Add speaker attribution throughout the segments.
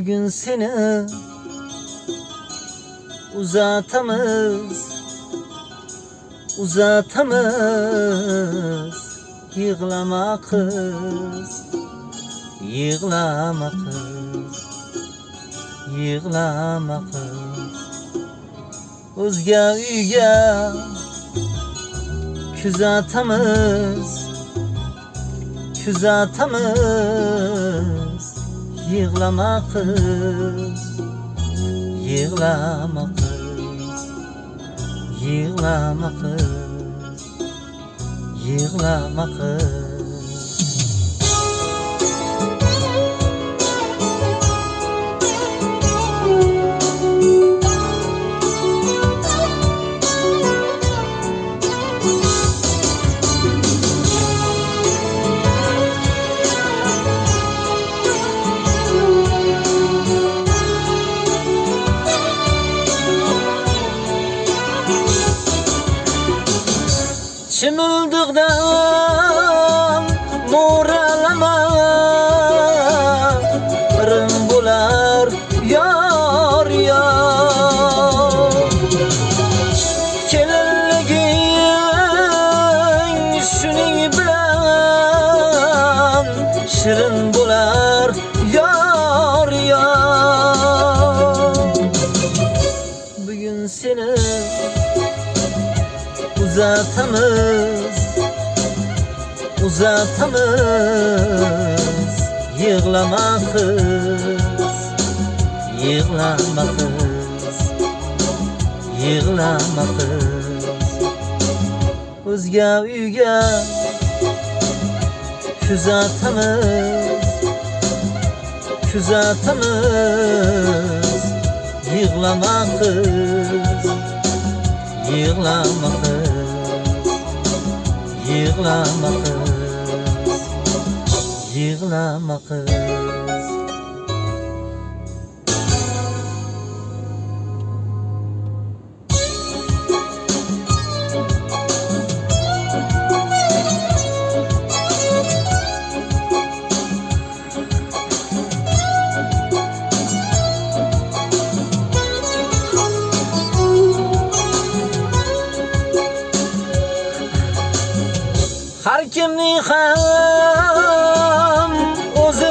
Speaker 1: Bugün seni uzatamaz, uzatamaz. Yığlama kız, yığlama kız, yığlama kız. O'zga uyga kuzatamaz, kuzatamaz. Yığlama kız, yığlama kız, yığlama kız, yığlama kız. Çimildiğden moralama, birim bular yar yar. Kelinligin shuning bilan shirin bular yar yar. Bugün seni uzatamaz, uzatamaz. Yığlama kız, yığlama kız, yığlama kız. O'zga uyga kuzatamaz, kuzatamaz. Yığlama kız, yığlama kız, yığlama kız, yığlama kız. Har kimning ham o'zi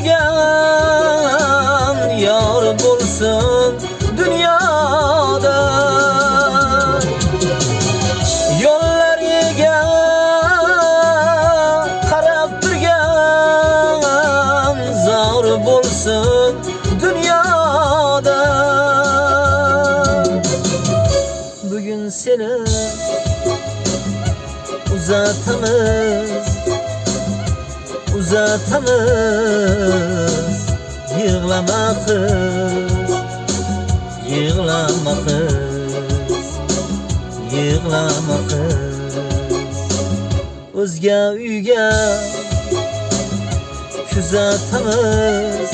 Speaker 1: suygan yor bo'lsin dunyoda. Yo'llariga qarab turgan zor bo'lsin dunyoda. Bugün seni uzatamaz, uzatamaz. Yığlama kız, yığlama kız, yığlama kız. O'zga uyga kuzatamaz,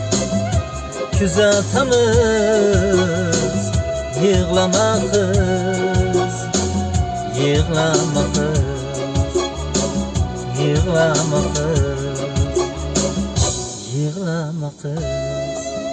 Speaker 1: kuzatamaz. Yığlama kız, yığlama kız, yığlama kız, yığlama kız.